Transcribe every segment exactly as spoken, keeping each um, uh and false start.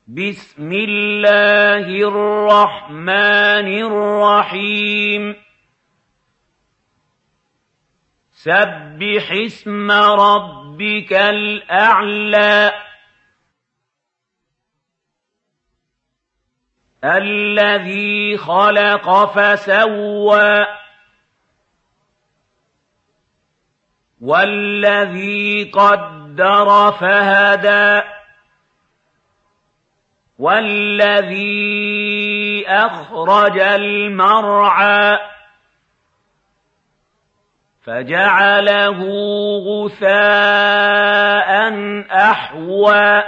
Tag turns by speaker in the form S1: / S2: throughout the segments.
S1: بسم الله الرحمن الرحيم سبح اسم ربك الأعلى الذي خلق فسوى والذي قدر فهدى والذي أخرج المرعى فجعله غثاء أحوى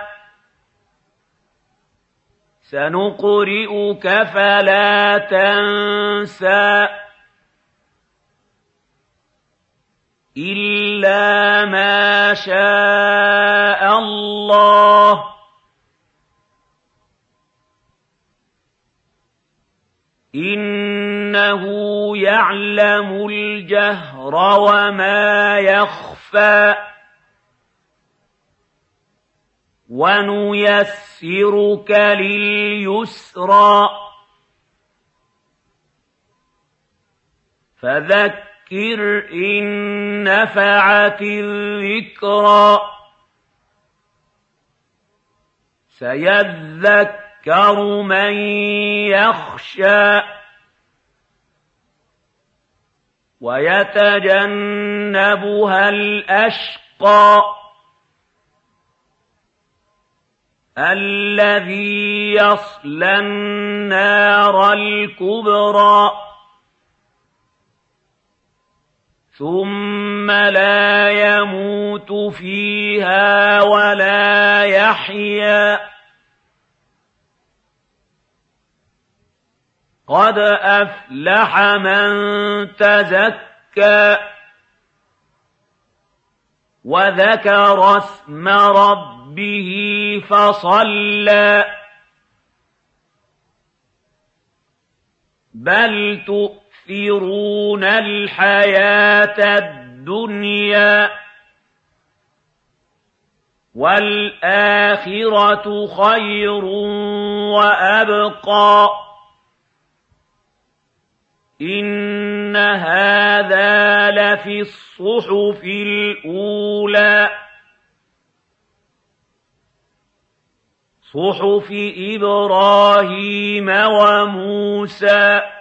S1: سنقرئك فلا تنسى إلا ما شاء الله إنه يعلم الجهر وما يخفى ونيسرك لليسرى فذكر إن نفعت الذكرى سيذكر يذكر من يخشى ويتجنبها الأشقى الذي يصلى النار الكبرى ثم لا يموت فيها ولا يحيا قد أفلح من تزكى وذكر اسم ربه فصلى بل تؤثرون الحياة الدنيا والآخرة خير وأبقى إن هذا لفي الصحف الأولى صحف إبراهيم وموسى